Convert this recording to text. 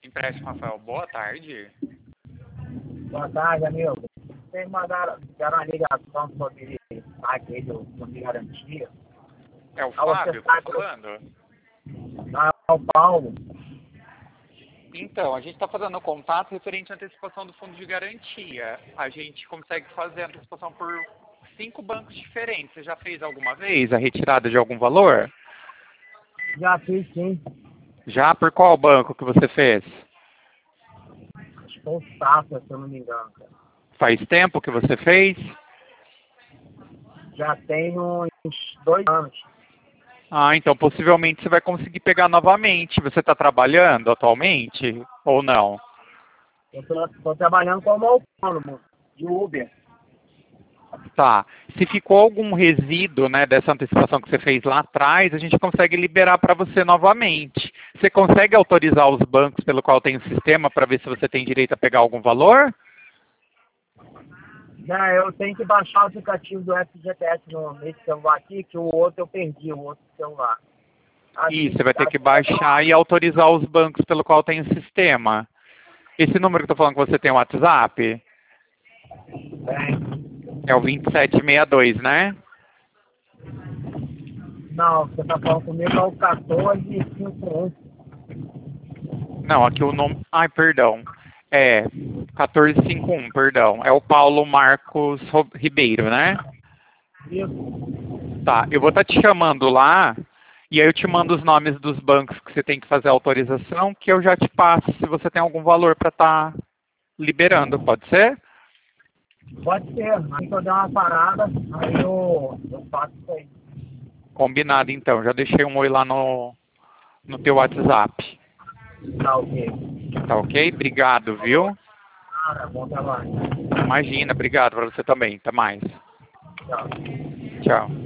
Empréstimo, Rafael. Boa tarde. Boa tarde, amigo. Vocês deram uma ligação sobre saque aí do Fundo de Garantia. É o Fábio que tá falando? Não, é o Paulo. Então, a gente está fazendo um contato referente à antecipação do Fundo de Garantia. A gente consegue fazer a antecipação por 5 bancos diferentes. Você já fez alguma vez a retirada de algum valor? Já fiz, sim. Já? Por qual banco que você fez? Acho que foi o Safra, se eu não me engano, cara. Faz tempo que você fez? Já tem uns 2 anos. Ah, então possivelmente você vai conseguir pegar novamente. Você está trabalhando atualmente ou não? Eu tô trabalhando como autônomo de Uber. Tá. Se ficou algum resíduo, né, dessa antecipação que você fez lá atrás, a gente consegue liberar para você novamente. Você consegue autorizar os bancos pelo qual tem o sistema para ver se você tem direito a pegar algum valor? Eu tenho que baixar o aplicativo do FGTS nesse celular aqui, que o outro eu perdi, o outro celular. Isso, você vai ter que baixar e autorizar os bancos pelo qual tem o sistema. Esse número que eu tô falando que você tem o WhatsApp? É o 2762, né? Não, você tá falando comigo é o 1451. Não, aqui o nome... Ai, perdão. É, 1451, perdão. É o Paulo Marcos Ribeiro, né? Isso. Tá, eu vou estar te chamando lá, e aí eu te mando os nomes dos bancos que você tem que fazer a autorização, que eu já te passo se você tem algum valor para estar liberando, pode ser? Pode ser. Aí que eu der uma parada, aí eu faço isso aí. Combinado, então. Já deixei um oi lá no teu WhatsApp. Tá ok. Tá ok? Obrigado, viu? Bom trabalho. Imagina, obrigado para você também. Até mais. Tchau. Tchau.